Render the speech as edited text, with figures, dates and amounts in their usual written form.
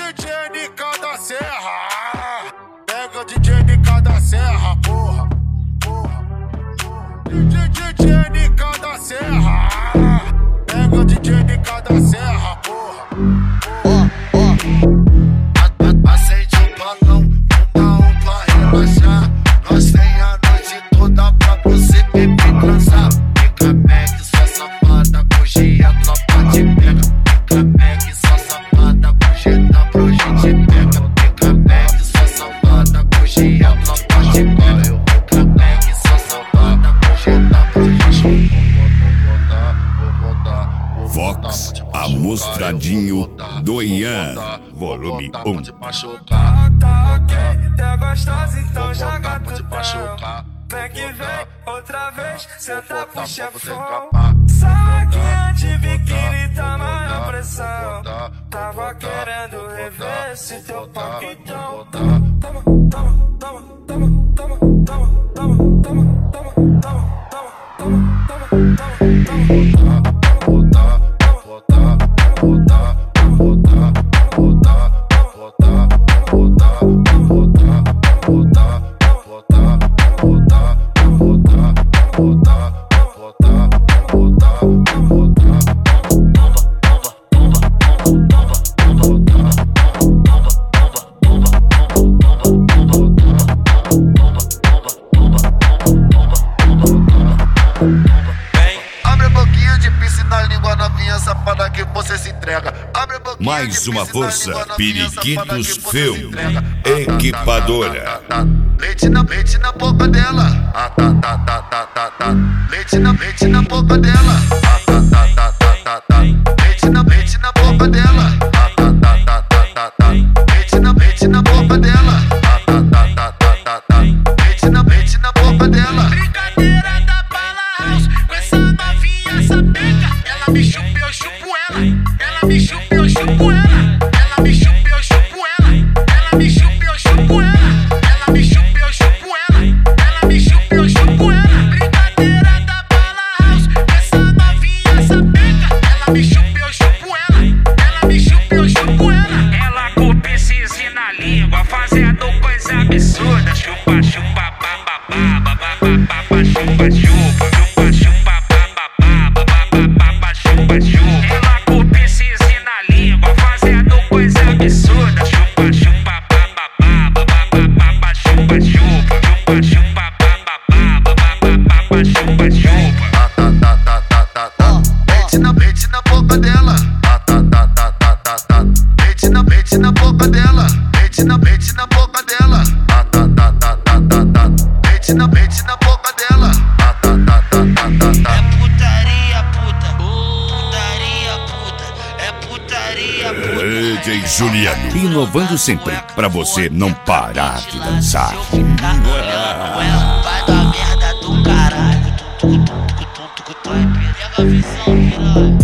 DJ NK da Serra. Pega o DJ NK da Serra, porra. DJ NK da Serra. Pega o DJ NK da Serra, porra. Acende o balão, fuma pra relaxar. Nós tem a noite toda pra você beber, transar. Fica Mac, só safada, hoje a tropa te pega. Fica Mac, só safada, hoje dá pra hoje te pega. Fica Mac, só safada, hoje a tropa te pega. Fica Mac, só safada, hoje dá pra hoje te pega. Vox Amostradinho do Ian, volume 1. Tá ok, tá gostosa, então joga tudo. Vem que vem, outra vez, senta pro chefão. Saquinha de biquíni, tá na pressão. Tava querendo rever esse teu paquitão. Toma, toma, toma, toma, toma, toma, toma, toma, toma, toma, toma, toma, toma. Safada que você se entrega. Mais uma força, Periquitos Film, equipadora. Leite na boca dela. Leite na boca dela. Leite na boca dela. Leite na boca dela. Leite na boca dela. Brincadeira da Bala House, com essa novinha sapeca. Ela me chupa, eu chupo ela. Ela me chupa, eu chupo ela. Ela me chupa, eu chupo ela. Ela me chupa, eu chupo ela. Ela me chupa, eu chupo ela. Ela me chupa, eu chupo ela. Brincadeira da Bala House, com essa novinha sapeca. Ela me chupa, eu chupo ela. Ela me chupa, eu chupo ela. Ela com o piscizinho na língua, fazendo coisa absurda. Chupa, chupa, bababá, bababá, chupa, chupa. Ela com o piscizinho na língua, fazendo coisa absurda. Chupa, chupa, bababá, bababá, chupa, chupa. Chupa, chupa, bababá, bababá, chupa, chupa. Leite na boca dela. Leite na boca dela. Leite na boca dela. Leite na boca dela. É putaria, puta. Putaria, puta. É putaria, puta. DJ Juliano, inovando sempre, pra você não parar de dançar. Vai dar merda do caralho. Pega a visão, piranha.